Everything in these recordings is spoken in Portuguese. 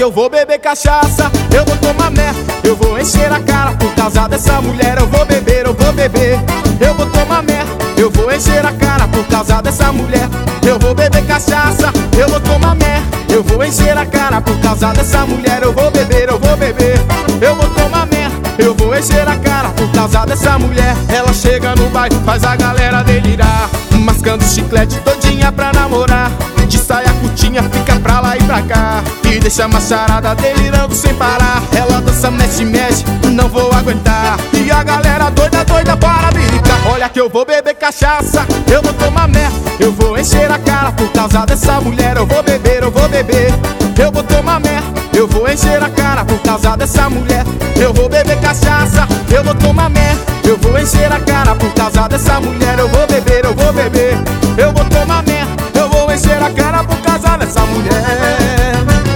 eu vou beber cachaça, eu vou tomar merda, eu vou encher a cara. Por causa dessa mulher eu vou beber, eu vou beber. Eu vou tomar merda, eu vou encher a cara. Por causa dessa mulher eu vou beber cachaça, eu vou tomar merda, eu vou encher a cara. Por causa dessa mulher eu vou beber, eu vou beber. Eu vou tomar merda, eu vou encher a cara. Por causa dessa mulher, ela chega no bairro, faz a galera delirar, mascando chiclete todinha pra namorar. De saia curtinha, fica pra lá e pra cá, e deixa a macharada delirando sem parar. Ela dança, mexe, mexe, não vou aguentar. E a galera doida, doida para brincar. Olha que eu vou beber cachaça, eu vou tomar merda, eu vou encher a cara. Por causa dessa mulher eu vou beber, eu vou beber. Eu vou tomar merda, eu vou encher a cara. Por causa dessa mulher eu vou beber cachaça, eu vou tomar merda, eu vou encher a cara. Por causa dessa mulher eu vou beber, eu vou beber. Eu vou tomar merda, eu vou encher a cara. Por causa dessa mulher.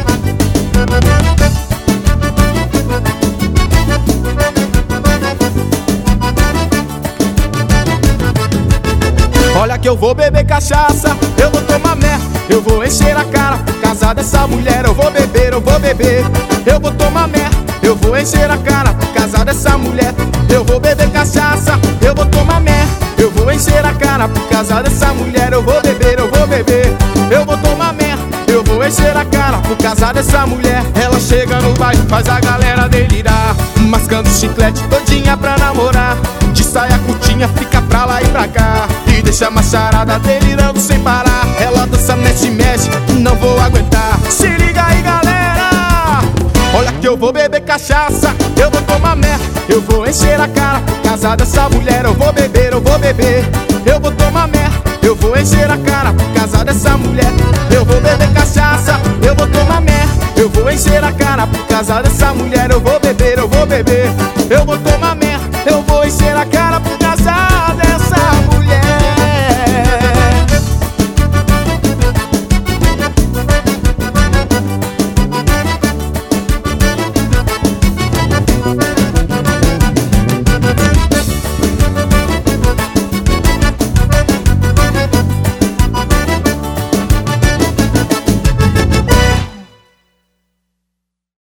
Olha que eu vou beber cachaça, eu vou tomar merda, eu vou encher a cara. Por causa dessa mulher eu vou beber, eu vou beber. Eu vou tomar merda, eu vou encher a cara. Por causa dessa mulher eu vou beber cachaça, eu vou tomar merda, eu vou encher a cara. Por causa dessa mulher eu vou beber, eu vou beber. Eu vou tomar merda, eu vou encher a cara. Por causa dessa mulher, ela chega no bairro, faz a galera delirar, mascando chiclete todinha pra namorar. De saia curtinha, fica pra lá e pra cá, e deixa a macharada delirando sem parar. Ela dança, mexe, mexe, não vou aguentar. Se liga aí, galera, olha que eu vou beber cachaça, eu vou tomar merda, eu vou encher a cara. Por causa dessa mulher eu vou beber, eu vou beber. Eu vou tomar merda, eu vou encher a cara. Por causa dessa mulher eu vou beber cachaça, eu vou tomar merda, eu vou encher a cara. Por causa dessa mulher eu vou beber, eu vou beber.